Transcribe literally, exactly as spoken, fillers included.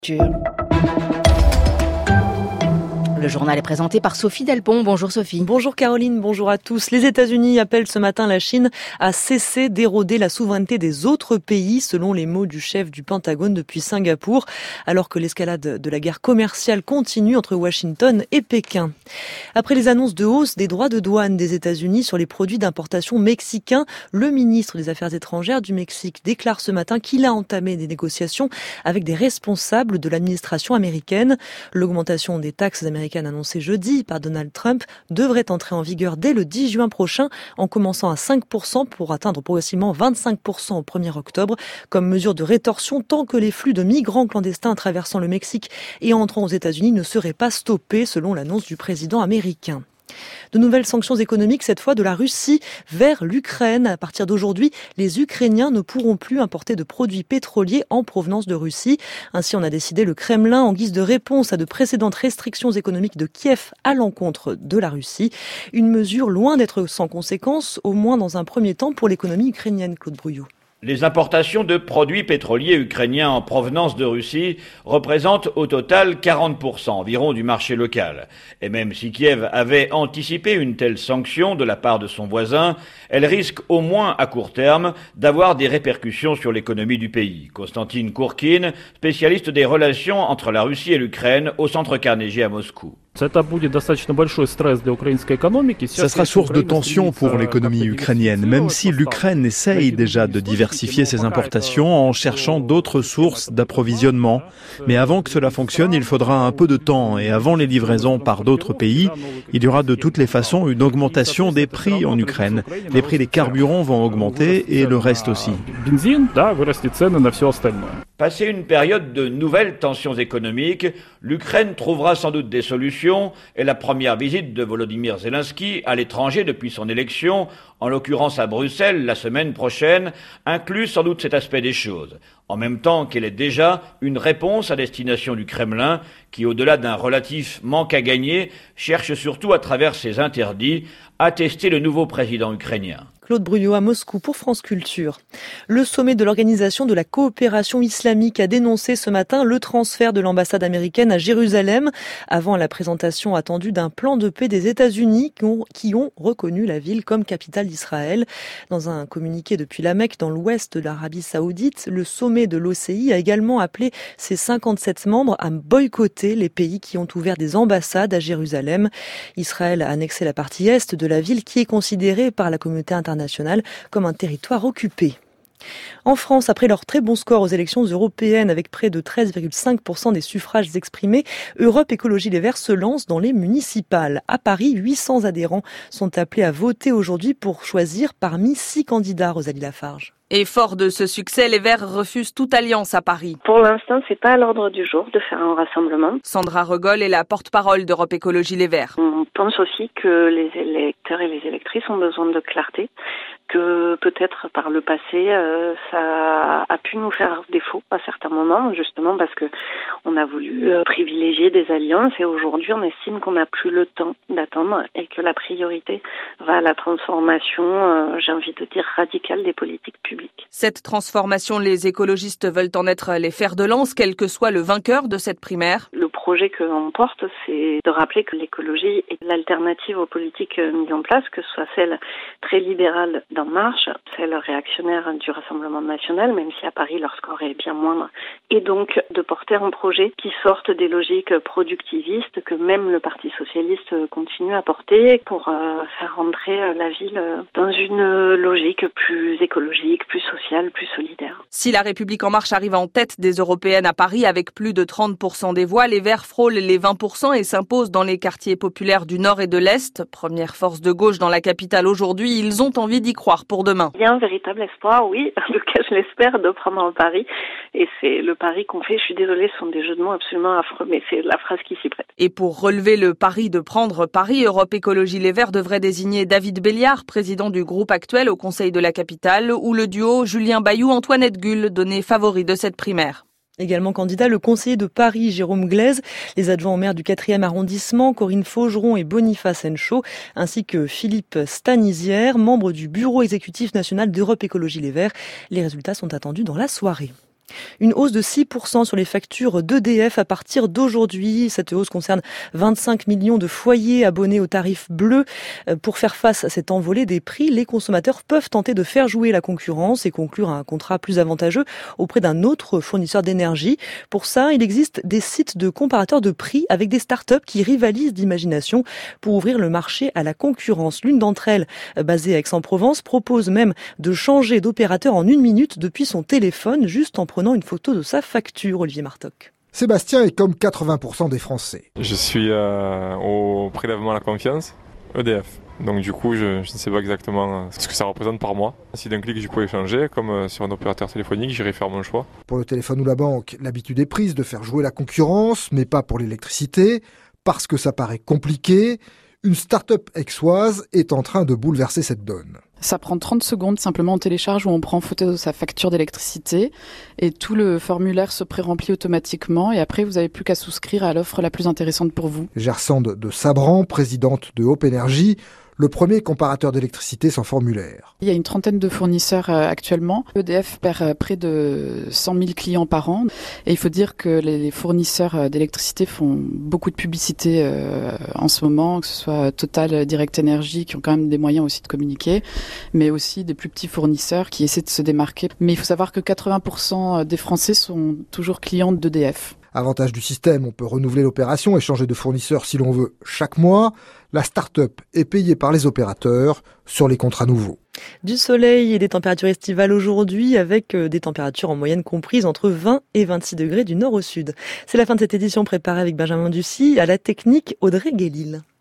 Le journal est présenté par Sophie Delpont. Bonjour Sophie. Bonjour Caroline, bonjour à tous. Les États-Unis appellent ce matin la Chine à cesser d'éroder la souveraineté des autres pays, selon les mots du chef du Pentagone depuis Singapour, alors que l'escalade de la guerre commerciale continue entre Washington et Pékin. Après les annonces de hausse des droits de douane des États-Unis sur les produits d'importation mexicains, le ministre des Affaires étrangères du Mexique déclare ce matin qu'il a entamé des négociations avec des responsables de l'administration américaine. L'augmentation des taxes américaines annoncée jeudi par Donald Trump devrait entrer en vigueur dès le dix juin prochain, en commençant à cinq pour cent pour atteindre progressivement vingt-cinq pour cent au premier octobre, comme mesure de rétorsion tant que les flux de migrants clandestins traversant le Mexique et entrant aux États-Unis ne seraient pas stoppés, selon l'annonce du président américain. De nouvelles sanctions économiques, cette fois de la Russie vers l'Ukraine. À partir d'aujourd'hui, les Ukrainiens ne pourront plus importer de produits pétroliers en provenance de Russie. Ainsi en a décidé le Kremlin en guise de réponse à de précédentes restrictions économiques de Kiev à l'encontre de la Russie. Une mesure loin d'être sans conséquence, au moins dans un premier temps pour l'économie ukrainienne, Claude Brouillot. Les importations de produits pétroliers ukrainiens en provenance de Russie représentent au total quarante pour cent environ du marché local. Et même si Kiev avait anticipé une telle sanction de la part de son voisin, elle risque au moins à court terme d'avoir des répercussions sur l'économie du pays. Konstantin Kourkin, spécialiste des relations entre la Russie et l'Ukraine au Centre Carnegie à Moscou. Ça sera source de tension pour l'économie ukrainienne, même si l'Ukraine essaye déjà de diversifier ses importations en cherchant d'autres sources d'approvisionnement. Mais avant que cela fonctionne, il faudra un peu de temps et avant les livraisons par d'autres pays, il y aura de toutes les façons une augmentation des prix en Ukraine. Les prix des carburants vont augmenter et le reste aussi. Passé une période de nouvelles tensions économiques, l'Ukraine trouvera sans doute des solutions et la première visite de Volodymyr Zelensky à l'étranger depuis son élection, en l'occurrence à Bruxelles la semaine prochaine, inclut sans doute cet aspect des choses, en même temps qu'elle est déjà une réponse à destination du Kremlin qui, au-delà d'un relatif manque à gagner, cherche surtout à travers ses interdits à tester le nouveau président ukrainien. Claude Brouillot à Moscou pour France Culture. Le sommet de l'Organisation de la coopération islamique a dénoncé ce matin le transfert de l'ambassade américaine à Jérusalem avant la présentation attendue d'un plan de paix des États-Unis qui ont, qui ont reconnu la ville comme capitale d'Israël. Dans un communiqué depuis la Mecque dans l'ouest de l'Arabie Saoudite, le sommet de l'O C I a également appelé ses cinquante-sept membres à boycotter les pays qui ont ouvert des ambassades à Jérusalem. Israël a annexé la partie est de la ville qui est considérée par la communauté internationale comme un territoire occupé. En France, après leur très bon score aux élections européennes avec près de treize virgule cinq pour cent des suffrages exprimés, Europe Écologie Les Verts se lance dans les municipales. À Paris, huit cents adhérents sont appelés à voter aujourd'hui pour choisir parmi six candidats, Rosalie Lafarge. Et fort de ce succès, les Verts refusent toute alliance à Paris. Pour l'instant, c'est pas à l'ordre du jour de faire un rassemblement. Sandra Regol est la porte-parole d'Europe Écologie Les Verts. On pense aussi que les électeurs et les électrices ont besoin de clarté, que peut-être par le passé, euh, ça a pu nous faire défaut à certains moments, justement parce que on a voulu euh, privilégier des alliances et aujourd'hui on estime qu'on n'a plus le temps d'attendre et que la priorité va à la transformation, euh, j'ai envie de dire radicale des politiques publiques. Cette transformation, les écologistes veulent en être les fers de lance, quel que soit le vainqueur de cette primaire. Le projet que l'on porte, c'est de rappeler que l'écologie est l'alternative aux politiques mises en place, que ce soit celle très libérale d'En Marche, celle réactionnaire du Rassemblement national, même si à Paris leur score est bien moindre, et donc de porter un projet qui sorte des logiques productivistes que même le Parti socialiste continue à porter pour euh, faire rentrer la ville dans une logique plus écologique, plus sociale, plus solidaire. Si la République En Marche arrive en tête des européennes à Paris avec plus de trente pour cent des voix, les Verts frôlent les vingt pour cent et s'imposent dans les quartiers populaires du Nord et de l'Est. Première force de gauche dans la capitale aujourd'hui, ils ont envie d'y croire pour demain. Il y a un véritable espoir, oui, en tout cas je l'espère, de prendre un pari. Et c'est le pari qu'on fait, je suis désolée, ce sont des jeux de mots absolument affreux, mais c'est la phrase qui s'y prête. Et pour relever le pari de prendre Paris, Europe Écologie Les Verts devrait désigner David Béliard, président du groupe actuel au Conseil de la capitale, ou le duo Julien Bayou-Antoinette Gull, donné favori de cette primaire. Également candidat, le conseiller de Paris, Jérôme Glaise, les adjoints au maire du quatrième arrondissement, Corinne Faugeron et Boniface Henchaud, ainsi que Philippe Stanisière, membre du bureau exécutif national d'Europe Écologie Les Verts. Les résultats sont attendus dans la soirée. Une hausse de six pour cent sur les factures d'E D F à partir d'aujourd'hui. Cette hausse concerne vingt-cinq millions de foyers abonnés au tarif bleu. Pour faire face à cette envolée des prix, les consommateurs peuvent tenter de faire jouer la concurrence et conclure un contrat plus avantageux auprès d'un autre fournisseur d'énergie. Pour ça, il existe des sites de comparateurs de prix avec des startups qui rivalisent d'imagination pour ouvrir le marché à la concurrence. L'une d'entre elles, basée à Aix-en-Provence, propose même de changer d'opérateur en une minute depuis son téléphone, juste en prenant une photo de sa facture. Olivier Martoc. Sébastien est comme quatre-vingts pour cent des Français. Je suis euh, au prélèvement à la confiance, E D F. Donc du coup, je, je ne sais pas exactement ce que ça représente par mois. Si d'un clic, je pouvais changer, comme sur un opérateur téléphonique, j'irais faire mon choix. Pour le téléphone ou la banque, l'habitude est prise de faire jouer la concurrence, mais pas pour l'électricité, parce que ça paraît compliqué. Une start-up aixoise est en train de bouleverser cette donne. Ça prend trente secondes, simplement on télécharge ou on prend photo de sa facture d'électricité et tout le formulaire se pré-remplit automatiquement et après vous n'avez plus qu'à souscrire à l'offre la plus intéressante pour vous. Gersande de Sabran, présidente de Hope Energy, le premier comparateur d'électricité sans formulaire. Il y a une trentaine de fournisseurs euh, actuellement. E D F perd euh, près de cent mille clients par an. Et il faut dire que les fournisseurs d'électricité font beaucoup de publicité euh, en ce moment, que ce soit Total, Direct Energy, qui ont quand même des moyens aussi de communiquer, mais aussi des plus petits fournisseurs qui essaient de se démarquer. Mais il faut savoir que quatre-vingts pour cent des Français sont toujours clients d'E D F. Avantage du système, on peut renouveler l'opération et changer de fournisseur si l'on veut chaque mois. La start-up est payée par les opérateurs sur les contrats nouveaux. Du soleil et des températures estivales aujourd'hui avec des températures en moyenne comprises entre vingt et vingt-six degrés du nord au sud. C'est la fin de cette édition préparée avec Benjamin Ducy, à la technique Audrey Guélil.